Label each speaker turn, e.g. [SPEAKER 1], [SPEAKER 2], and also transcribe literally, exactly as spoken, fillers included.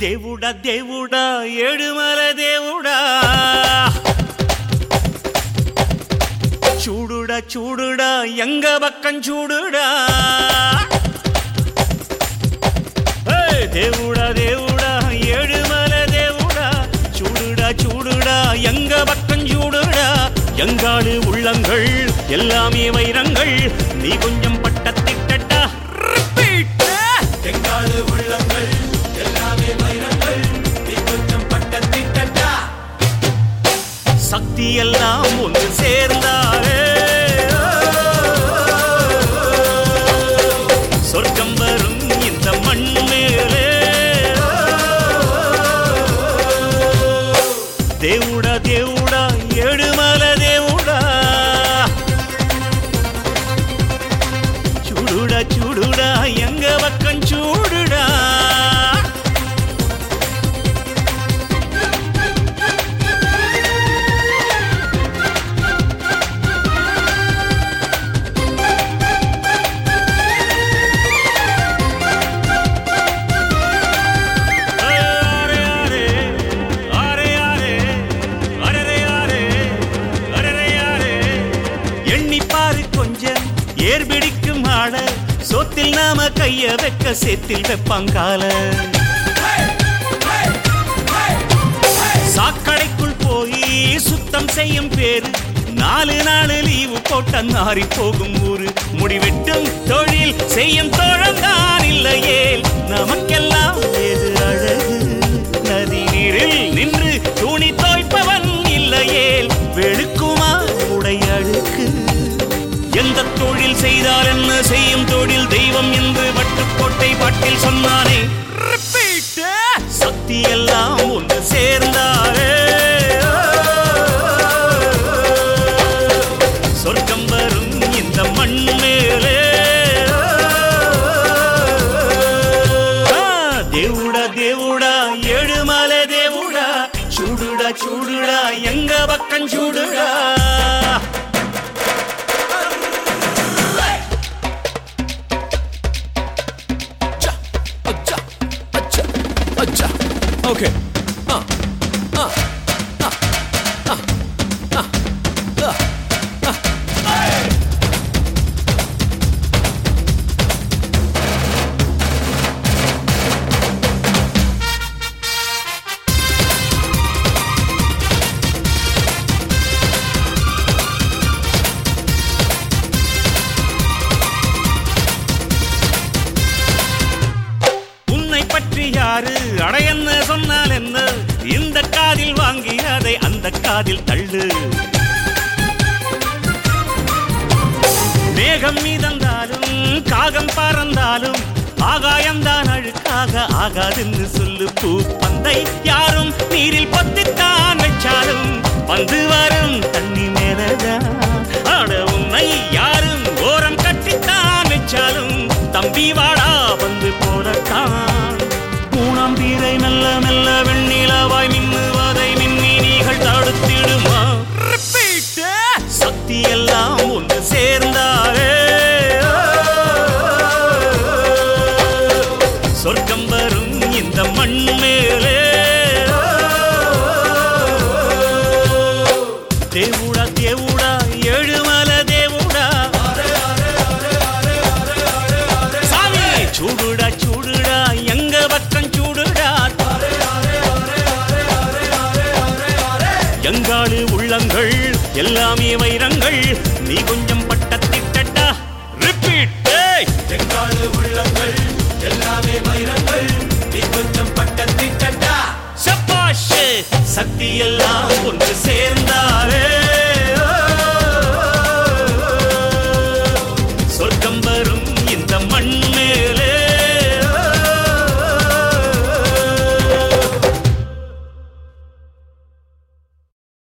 [SPEAKER 1] దేవుడా దేవుడా ఏడుమల దేవుడా చూడుడా చూడుడా ఎంగ పక్కం చూడుడా దేవుడా దేవుడా ఏడుమల దేవుడా చూடுடா చూடுடா எங்க பக்கம் சூடுடா எங்காடு உள்ளங்கள் எல்லாமே வைரங்கள் நீ கொஞ்சம் பட்டத்திட்டடா ரிப்பீட் எங்காடு உள்ளங்கள் எல்லாமே வைரங்கள் நீ கொஞ்சம் பட்டத்திட்டடா சக்தி எல்லாம் ஒன்று சேர்ந்தாலே சொர்க்கம் வரும் இந்த மண் மேலே దేవుడా దేవుడా ఏడుమల దేవుడా చూడుడా చూడుడా ఎంగ పక్కం చూడుడా ஏர்பிடிக்கும் ஆட சோத்தில் நாம கைய வைக்க சேத்தில் வெப்பாங்கால சாக்கடைக்குள் போய் சுத்தம் செய்யும் பேரு நாலு நாலு லீவு போட்ட நாரி போகும் ஊரு முடிவெட்டும் தொழில் செய்யும் தோழந்தான் இல்லையே நமக்கெல்லாம் ஏது அழகு நதி நீரில் நின்று துணி தோய்ப்பவன் இல்லையே வெளுக்குமா உடை அழுக்கு எந்த தொழில் செய்தால் என்ன செய்யும் தொழில் தெய்வம் என்று வட்டுக்கோட்டை பாட்டில் சொன்னானே சக்தி எல்லாம் ஒன்று சேர்ந்தாரே சொர்க்கம் வரும் இந்த மண் மேலே దేవుడా దేవుడా ఏడుమల దేవుడా చూడుడా చూడుడా Enga పక్కం చూడుడా
[SPEAKER 2] Okay. Uh. Uh. Uh. Uh. Uh. Uh. Uh. Hey!
[SPEAKER 1] யாரு அடையன்ன சொன்னால் என்ன இந்த காதில் வாங்கி அதை அந்த காதில் தள்ளு மேகம் மீதந்தாலும் காகம் பறந்தாலும் ஆகாயம்தான் அழுக்காக ஆகாதுன்னு சொல்லு பூ பந்தை யாரும் நீரில் பொத்தித்தான் வச்சாலும் வந்து வரும் தண்ணி மேலதான் ஆட உன்னை யாரும் ஓரம் கட்டித்தான் வச்சாலும் தம்பி வாடா வந்து போறத்தான் மூணாம்பீரை மெல்ல மெல்ல வெண்ணிலவாய் மின்னுவதை மின்மினிகள் தடுத்திடுமா சக்தி எல்லாம் ஒன்று சேர்ந்தாரே சொர்க்கம் வரும் இந்த மண் மேலே దేవుడా దేవుడా ఏడుమల దేవుడా சாமி చూడుడా చూడుడా ఎంగ పక్కం చూడుడా எங்காடு உள்ளங்கள் எல்லாமே வைரங்கள் நீ கொஞ்சம் பட்டத்திட்டடா ரிப்பீட் எங்காடு உள்ளங்கள் எல்லாமே வைரங்கள் நீ கொஞ்சம் பட்டத்திட்டடா சபாஷ் சக்தி எல்லாம் ஒன்று சேர்ந்தாரே